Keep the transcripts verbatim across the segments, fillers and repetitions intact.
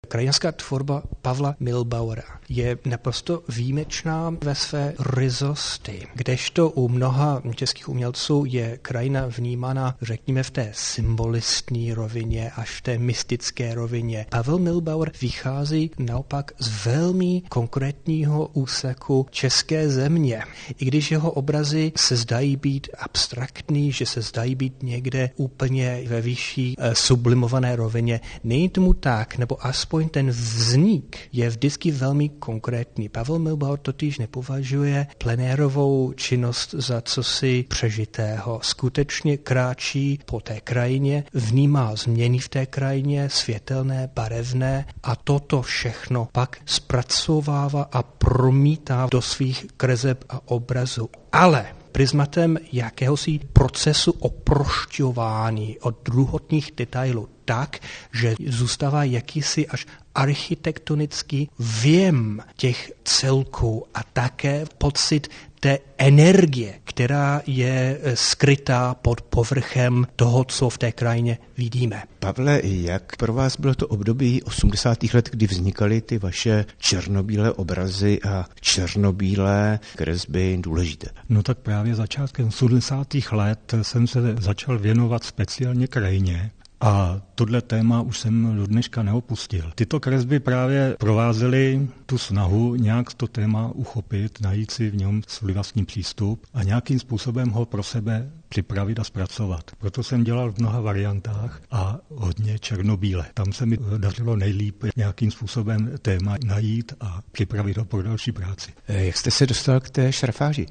Krajinská tvorba Pavla Milbaura je naprosto výjimečná ve své ryzosti, kdežto u mnoha českých umělců je krajina vnímána, řekněme, v té symbolistní rovině až v té mystické rovině. Pavel Milbaur vychází naopak z velmi konkrétního úseku české země. I když jeho obrazy se zdají být abstraktní, že se zdají být někde úplně ve vyšší eh, sublimované rovině, není tomu tak, nebo aspoň ten vznik je vždycky velmi konkrétní. Pavel Milbaur totiž nepovažuje plenérovou činnost za cosi přežitého. Skutečně kráčí po té krajině, vnímá změny v té krajině, světelné, barevné a toto všechno pak zpracovává a promítá do svých kreseb a obrazů. Ale prismatem jakéhosi procesu oprošťování od druhotných detailů tak, že zůstává jakýsi až architektonický věm těch celků a také pocit té energie, která je skrytá pod povrchem toho, co v té krajině vidíme. Pavle, jak pro vás bylo to období osmdesátých let, kdy vznikaly ty vaše černobílé obrazy a černobílé kresby důležité? No tak právě začátkem osmdesátých let jsem se začal věnovat speciálně krajině. A tohle téma už jsem do dneška neopustil. Tyto kresby právě provázely tu snahu nějak to téma uchopit, najít si v něm svůj vlastní přístup a nějakým způsobem ho pro sebe připravit a zpracovat. Proto jsem dělal v mnoha variantách a hodně černobíle. Tam se mi dařilo nejlíp nějakým způsobem téma najít a připravit ho pro další práci. Jak jste se dostal k té šrafáži?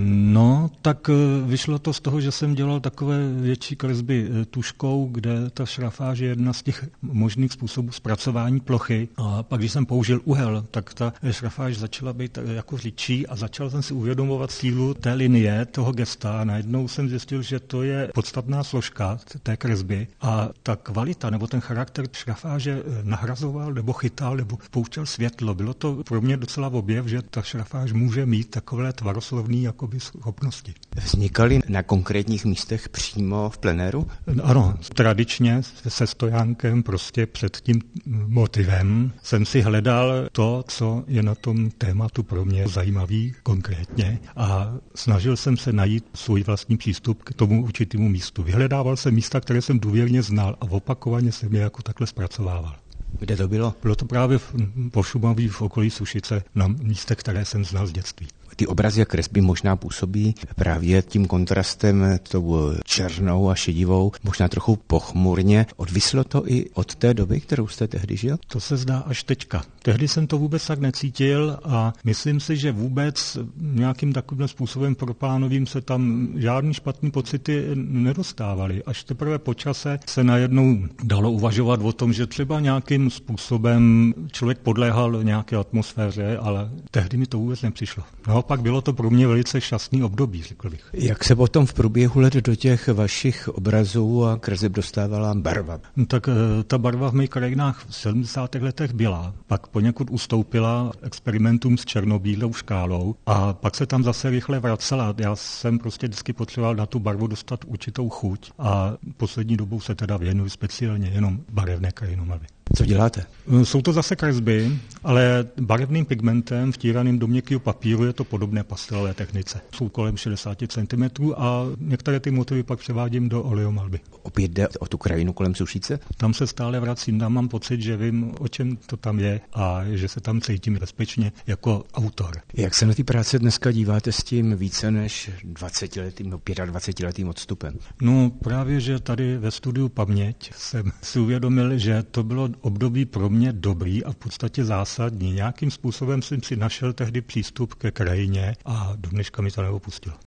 No, tak vyšlo to z toho, že jsem dělal takové větší kresby tuškou, kde ta šrafáž je jedna z těch možných způsobů zpracování plochy. A pak, když jsem použil uhel, tak ta šrafáž začala být jako řidčí a začal jsem si uvědomovat sílu té linie, toho gesta. Najednou jsem zjistil, že to je podstatná složka té kresby a ta kvalita nebo ten charakter šrafáže nahrazoval nebo chytal nebo pouštěl světlo. Bylo to pro mě docela objev, že ta šrafáž může mít takové tvaroslovné jakoby schopnosti. Vznikaly na konkrétních místech přímo v plenéru? Ano, tradičně se stojánkem prostě před tím motivem jsem si hledal to, co je na tom tématu pro mě zajímavý konkrétně a snažil jsem se najít svůj vlastní přístup k tomu určitému místu. Vyhledával jsem místa, které jsem důvěrně znal a opakovaně jsem je jako takhle zpracovával. Kde to bylo? Bylo to právě v, po Šumaví v okolí Sušice na místech, které jsem znal z dětství. Ty obrazy a kresby možná působí právě tím kontrastem, tou černou a šedivou, možná trochu pochmurně. Odvislo to i od té doby, kterou jste tehdy žil? To se zdá až teďka. Tehdy jsem to vůbec tak necítil a myslím si, že vůbec nějakým takovým způsobem proplánovým se tam žádný špatný pocity nedostávaly. Až teprve po čase se najednou dalo uvažovat o tom, že třeba nějakým způsobem člověk podléhal nějaké atmosféře, ale tehdy mi to vůbec nepřišlo. No, pak bylo to pro mě velice šťastný období, řekl bych. Jak se potom v průběhu let do těch vašich obrazů a kreseb dostávala barva? No, tak ta barva v mých krajinách v sedmdesátých letech byla, pak poněkud ustoupila experimentům s černobílou škálou a pak se tam zase rychle vracela. Já jsem prostě vždycky potřeboval na tu barvu dostat určitou chuť a poslední dobou se teda věnuji speciálně jenom barevné krajinomalby. Co děláte? Jsou to zase kresby, ale barevným pigmentem vtíraným do měkkého papíru je to podobné pastelové technice. Jsou kolem šedesát centimetrů a některé ty motivy pak převádím do oleomalby. Opět jde o tu krajinu kolem Sušice? Tam se stále vracím, tam mám pocit, že vím, o čem to tam je a že se tam cítím bezpečně jako autor. Jak se na ty práce dneska díváte s tím více než dvacetiletým, no dvacetiletým odstupem? No právě, že tady ve studiu Paměť jsem si uvědomil, že to bylo období pro mě dobrý a v podstatě zásadní. Nějakým způsobem jsem si našel tehdy přístup ke krajině a do dneška mi to neopustilo.